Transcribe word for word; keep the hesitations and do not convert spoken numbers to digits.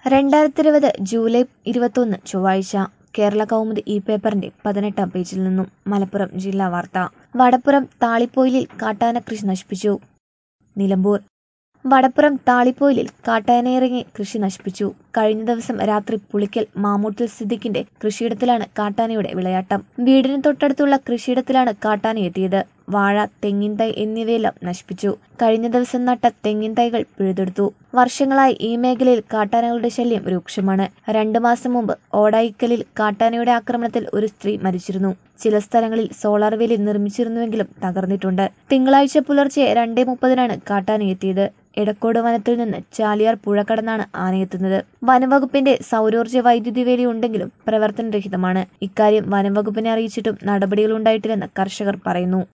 രണ്ടായിരത്തി ഇരുപത് ജൂലൈ ഇരുപത്തൊന്ന് ചൊവ്വാഴ്ച കേരള കൗമുദി ഈ പേപ്പറിന്റെ പതിനെട്ടാം പേജിൽ നിന്നും മലപ്പുറം ജില്ലാ വാർത്ത. വടപ്പുറം താളിപ്പൊയിലിൽ കാട്ടാന കൃഷി നശിപ്പിച്ചു. നിലമ്പൂർ വടപ്പുറം താളിപ്പൊയിലിൽ കാട്ടാനയിറങ്ങി കൃഷി നശിപ്പിച്ചു. കഴിഞ്ഞ ദിവസം രാത്രി പുളിക്കൽ മാമൂട്ടിൽ സിദ്ദിഖിന്റെ കൃഷിയിടത്തിലാണ് കാട്ടാനയുടെ വിളയാട്ടം. വീടിന് തൊട്ടടുത്തുള്ള കൃഷിയിടത്തിലാണ് കാട്ടാന എത്തിയത്. വാഴ, തെങ്ങിൻ തൈ എന്നിവയെല്ലാം നശിപ്പിച്ചു. കഴിഞ്ഞ ദിവസം നട്ട തെങ്ങിൻ തൈകൾ പിഴുതെടുത്തു. വർഷങ്ങളായി ഈ മേഖലയിൽ കാട്ടാനകളുടെ ശല്യം രൂക്ഷമാണ്. രണ്ടു മാസം മുമ്പ് ഓടായിക്കലിൽ കാട്ടാനയുടെ ആക്രമണത്തിൽ ഒരു സ്ത്രീ മരിച്ചിരുന്നു. ചില സ്ഥലങ്ങളിൽ സോളാർ വേലി നിർമ്മിച്ചിരുന്നുവെങ്കിലും തകർന്നിട്ടുണ്ട്. തിങ്കളാഴ്ച പുലർച്ചെ രണ്ടേ മുപ്പതിനാണ് കാട്ടാന എത്തിയത്. എടക്കോട് വനത്തിൽ നിന്ന് ചാലിയാർ പുഴ കടന്നാണ് ആനയെത്തുന്നത്. വനംവകുപ്പിന്റെ സൗരോർജ്ജ വൈദ്യുതി വേലി ഉണ്ടെങ്കിലും പ്രവർത്തനരഹിതമാണ്. ഇക്കാര്യം വനംവകുപ്പിനെ അറിയിച്ചിട്ടും നടപടികളുണ്ടായിട്ടില്ലെന്ന് കർഷകർ പറയുന്നു.